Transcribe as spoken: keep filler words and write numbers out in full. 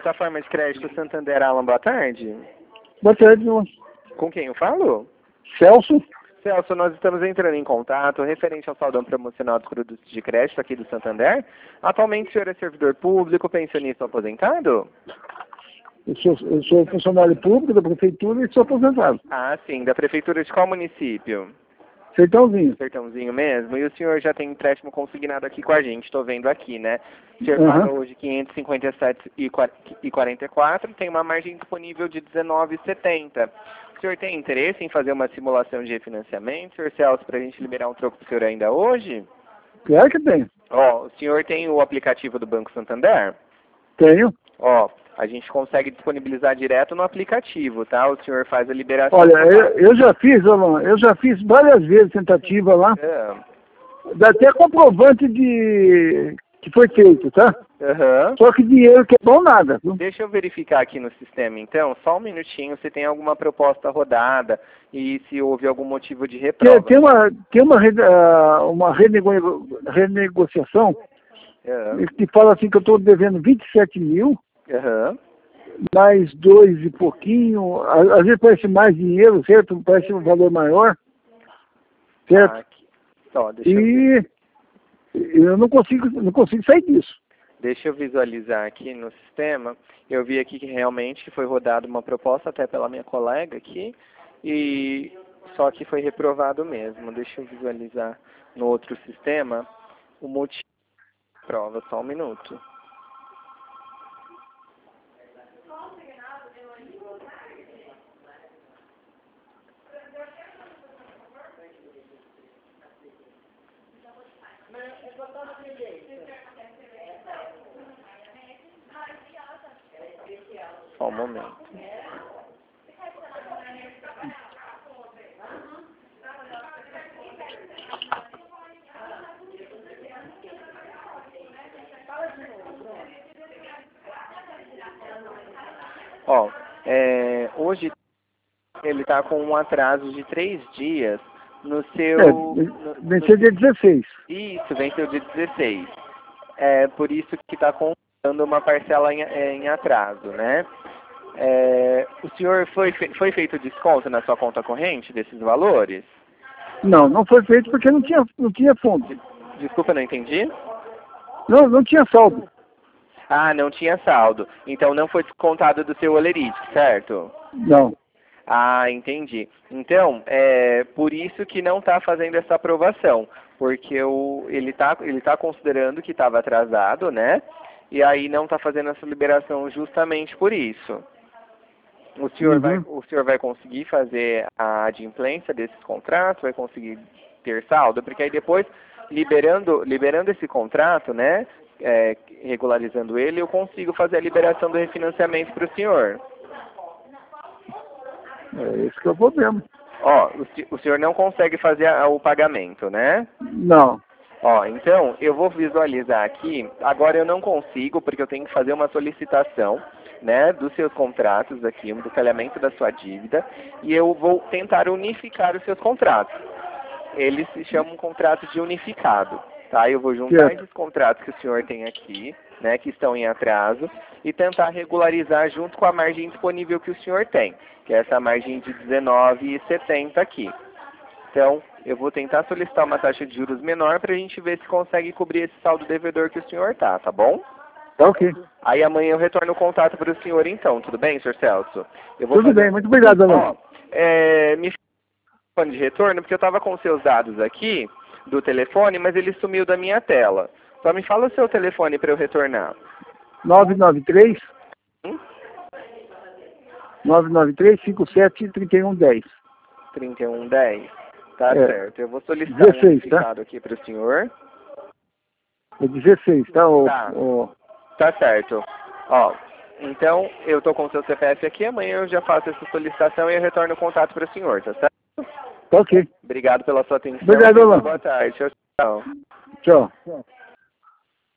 plataforma de crédito Santander, Alan, boa tarde. Boa tarde, irmão. Com quem eu falo? Celso. Celso, nós estamos entrando em contato referente ao saldão promocional dos produtos de crédito aqui do Santander. Atualmente o senhor é servidor público, pensionista ou aposentado? Eu sou, eu sou funcionário público da prefeitura e sou aposentado. Ah, sim. Da prefeitura de qual município? Sertãozinho. Sertãozinho mesmo. E o senhor já tem empréstimo consignado aqui com a gente, estou vendo aqui, né? O senhor Uhum. paga hoje quinhentos e cinquenta e sete reais e quarenta e quatro centavos, tem uma margem disponível de dezenove reais e setenta centavos. O senhor tem interesse em fazer uma simulação de refinanciamento, senhor Celso, para a gente liberar um troco para o senhor ainda hoje? Claro que tem. Ó, o senhor tem o aplicativo do Banco Santander? Tenho. Ó, a gente consegue disponibilizar direto no aplicativo, tá? O senhor faz a liberação. Olha, eu, eu já fiz, Alan, eu já fiz várias vezes tentativa lá. É. Dá até comprovante de que foi feito, tá? Aham. Só que dinheiro que é bom nada. Viu? Deixa eu verificar aqui no sistema, então, só um minutinho, se tem alguma proposta rodada e se houve algum motivo de reprova. Tem, tem uma, tem uma, re- ah, uma renego- renegociação Aham. que fala assim que eu estou devendo vinte e sete mil, Aham. mais dois e pouquinho, a- às vezes parece mais dinheiro, certo? Parece um valor maior, certo? Ah, aqui. Ó, deixa, eu, E eu não consigo, não consigo sair disso. deixa eu visualizar aqui no sistema. Eu vi aqui que realmente foi rodada uma proposta até pela minha colega aqui, e só que foi reprovado mesmo. Deixa eu visualizar no outro sistema o motivo da prova, só um minuto. Só um momento. Ó, é, hoje ele está com um atraso de três dias no seu... É, no- no- venceu dia dezesseis. Isso, venceu dia dezesseis. É por isso que está contando uma parcela em, é, em atraso, né? É, o senhor foi, fe- foi feito desconto na sua conta corrente desses valores? Não, não foi feito porque não tinha, não tinha fundo. Desculpa, não entendi. Não, não tinha saldo. Ah, não tinha saldo. Então não foi descontado do seu Olerite, certo? Não. Ah, entendi. Então, é por isso que não está fazendo essa aprovação, porque o, ele está ele tá considerando que estava atrasado, né? E aí não está fazendo essa liberação justamente por isso. O senhor, Uhum. vai, o senhor vai conseguir fazer a adimplência desses contratos, vai conseguir ter saldo, porque aí depois, liberando, liberando esse contrato, né, é, regularizando ele, eu consigo fazer a liberação do refinanciamento para o senhor. É esse que é o problema. Ó, o, se- o senhor não consegue fazer a- o pagamento, né? Não. Ó, então, eu vou visualizar aqui, agora eu não consigo, porque eu tenho que fazer uma solicitação, né, dos seus contratos aqui, um detalhamento da sua dívida, e eu vou tentar unificar os seus contratos. Eles se chamam contrato de unificado, tá? Eu vou juntar Certo. esses contratos que o senhor tem aqui, né, que estão em atraso, e tentar regularizar junto com a margem disponível que o senhor tem, que é essa margem de dezenove reais e setenta centavos aqui. Então, eu vou tentar solicitar uma taxa de juros menor para a gente ver se consegue cobrir esse saldo devedor que o senhor tá, tá bom? Tá ok. Aí amanhã eu retorno o contato para o senhor então, tudo bem, senhor Celso? Eu vou Tudo fazer- bem, muito obrigado, Alan. Ó, é, me fala de retorno, porque eu estava com seus dados aqui do telefone, mas ele sumiu da minha tela. Só me fala o seu telefone para eu retornar. nove nove três, Hum? nove nove três, cinco sete, três um um zero. trinta e um dez. Tá É. certo. Eu vou solicitar um dezesseis, tá? unificado aqui para o senhor. É dezesseis, tá? O, Tá. o... Tá certo. Ó, então eu tô com o seu C P F aqui, amanhã eu já faço essa solicitação e eu retorno o contato para o senhor, tá certo? Tá ok. Obrigado pela sua atenção. Obrigado, Alan. Boa tarde. Tchau, tchau. Tchau.